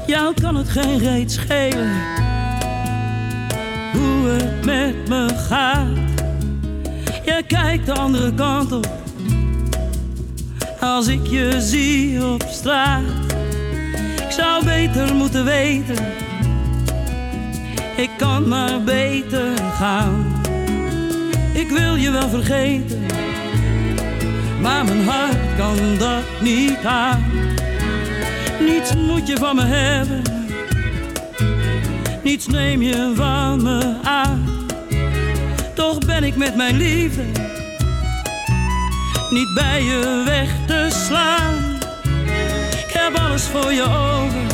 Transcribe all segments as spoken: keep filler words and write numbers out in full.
Jou kan het geen reet schelen hoe het met me gaat. Jij kijkt de andere kant op als ik je zie op straat. Ik zou beter moeten weten, ik kan maar beter gaan. Ik wil je wel vergeten, maar mijn hart kan dat niet aan. Niets moet je van me hebben, niets neem je van me aan. Toch ben ik met mijn liefde niet bij je weg te slaan. Ik heb alles voor je over,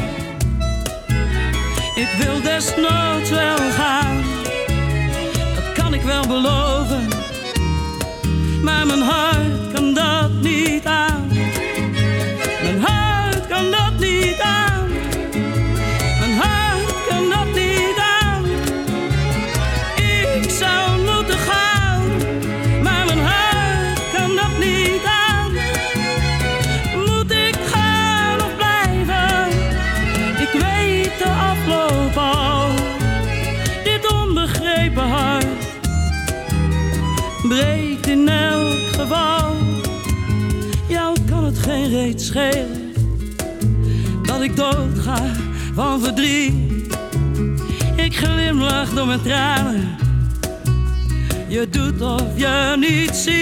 ik wil desnoods wel gaan. Dat kan ik wel beloven, maar mijn hart kan dat niet aan. Mijn hart kan dat niet aan. Mijn hart kan dat niet aan. Ik zou moeten gaan, maar mijn hart kan dat niet aan. Moet ik gaan of blijven? Ik weet de afloop al. Dit onbegrepen hart breekt in elk geval. Jou kan het geen reet schelen dat ik doodga van verdriet. Ik glimlach door mijn tranen, je doet of je niet ziet.